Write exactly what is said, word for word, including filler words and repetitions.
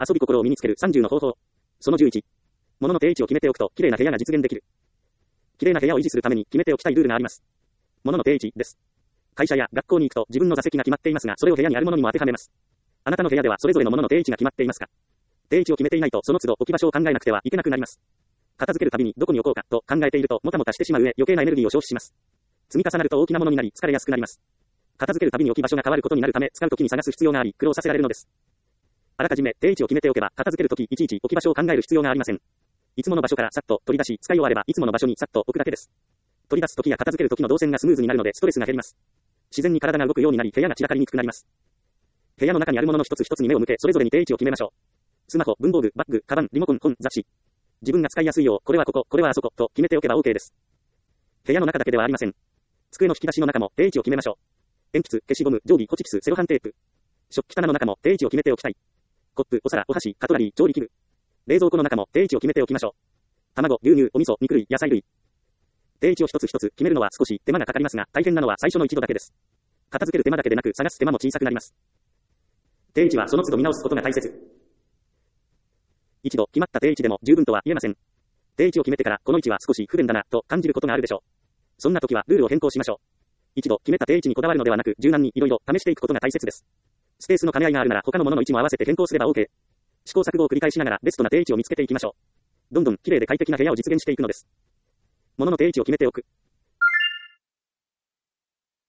遊び心を身につけるさんじゅうの方法。そのじゅういち。物の定位置を決めておくと、綺麗な部屋が実現できる。綺麗な部屋を維持するために決めておきたいルールがあります。物の定位置です。会社や学校に行くと自分の座席が決まっていますが、それを部屋にあるものにも当てはめます。あなたの部屋ではそれぞれのものの定位置が決まっていますか？定位置を決めていないと、その都度置き場所を考えなくてはいけなくなります。片付けるたびにどこに置こうかと考えていると、もたもたしてしまう上、余計なエネルギーを消費します。積み重なると大きなものになり、疲れやすくなります。片付けるたびに置き場所が変わることになるため、使うときに探す必要があり、苦労させられるのです。あらかじめ定位置を決めておけば、片付けるときいちいち置き場所を考える必要がありません。いつもの場所からさっと取り出し、使い終わればいつもの場所にさっと置くだけです。取り出すときや片付けるときの動線がスムーズになるのでストレスが減ります。自然に体が動くようになり、部屋が散らかりにくくなります。部屋の中にあるものの一つ一つに目を向け、それぞれに定位置を決めましょう。スマホ、文房具、バッグ、カバン、リモコン、本、雑誌。自分が使いやすいよう、これはここ、これはあそこ、と決めておけば OK です。部屋の中だけではありません。机の引き出しの中も定位置を決めましょう。鉛筆、消しゴム、定規、ホチキス、セロハンテープ。食器棚の中も定位置を決めておきたい。コップ、お皿、お箸、カトラリー、調理器具。冷蔵庫の中も定位置を決めておきましょう。卵、牛乳、お味噌、肉類、野菜類。定位置を一つ一つ決めるのは少し手間がかかりますが、大変なのは最初の一度だけです。片付ける手間だけでなく、探す手間も小さくなります。定位置はその都度見直すことが大切。一度決まった定位置でも十分とは言えません。定位置を決めてからこの位置は少し不便だなと感じることがあるでしょう。そんな時はルールを変更しましょう。一度決めた定位置にこだわるのではなく、柔軟にいろいろ試していくことが大切です。スペースの兼ね合いがあるなら他のものの位置も合わせて変更すれば OK。試行錯誤を繰り返しながらベストな定位置を見つけていきましょう。どんどん綺麗で快適な部屋を実現していくのです。物の定位置を決めておく。